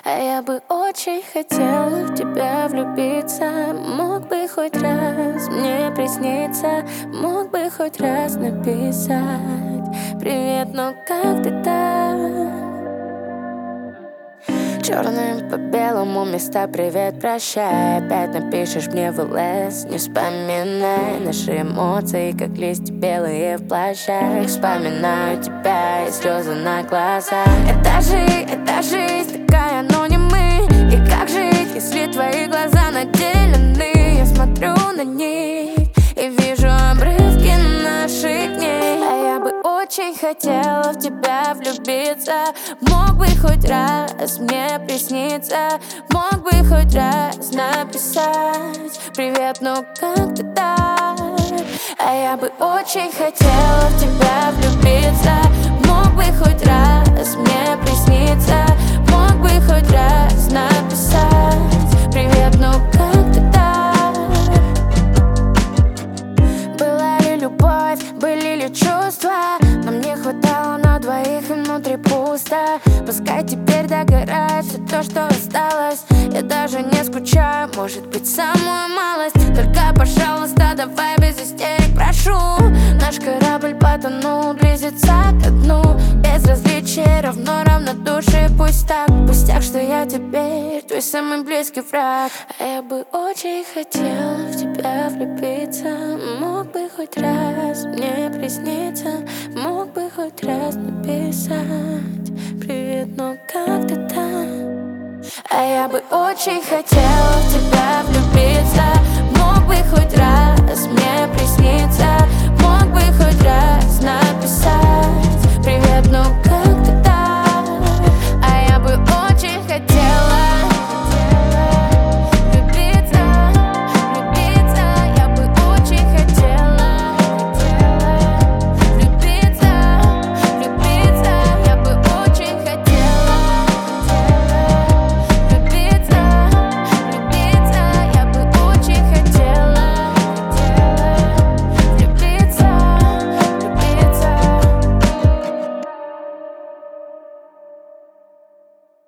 А я бы очень хотела в тебя влюбиться. Мог бы хоть раз мне присниться, мог бы хоть раз написать привет, но как ты так? Черным по белому места привет, прощай. Опять напишешь мне в ЛС. Не вспоминай наши эмоции, как листья белые в плащах. Вспоминаю тебя и слезы на глазах. Это жизнь такая, но не мы. И как жить, если твои глаза наделены? Я смотрю на них и вижу обрывки наших дней. А я бы очень хотела в тебя влюбиться. Мог бы хоть раз мне присниться, мог бы хоть раз написать привет, ну как ты так? А я бы очень хотела в тебя влюбиться. Мог бы хоть раз мне присниться, мог бы хоть раз написать привет, ну как ты так? Была ли любовь, были ли чувства? Нам не хватало на двоих и внутри пусто. Пускай теперь догорает все то, что осталось. Я даже не скучаю, может быть, самую малость. Только, пожалуйста, давай без истерик, прошу. Наш корабль потонул, близится ко дну. Безразличие равно равнодушие, пусть так. Что я теперь твой самый близкий враг. А я бы очень хотела в тебя влюбиться. Мог бы хоть раз мне присниться, мог бы хоть раз написать привет, но как ты там? А я бы очень хотела в тебя влюбиться. Мог бы хоть раз мне присниться, мог бы хоть раз написать привет, но как